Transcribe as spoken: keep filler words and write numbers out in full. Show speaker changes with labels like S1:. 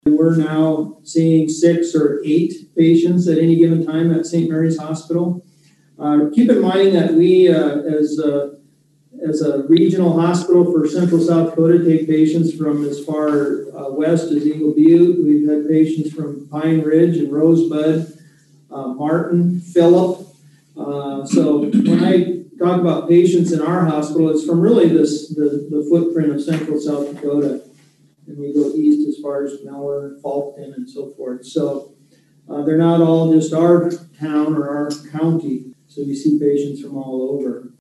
S1: We're now seeing six or eight patients at any given time at Saint Mary's Hospital. Uh, keep in mind that we, uh, as, a, as a regional hospital for Central South Dakota, take patients from as far uh, west as Eagle Butte. We've had patients from Pine Ridge and Rosebud, uh, Martin, Phillip. Uh, so when I talk about patients in our hospital, it's from really this the, the footprint of Central South Dakota. And we go east as far as Miller, Falkton, and so forth. So uh, they're not all just our town or our county. So we see patients from all over.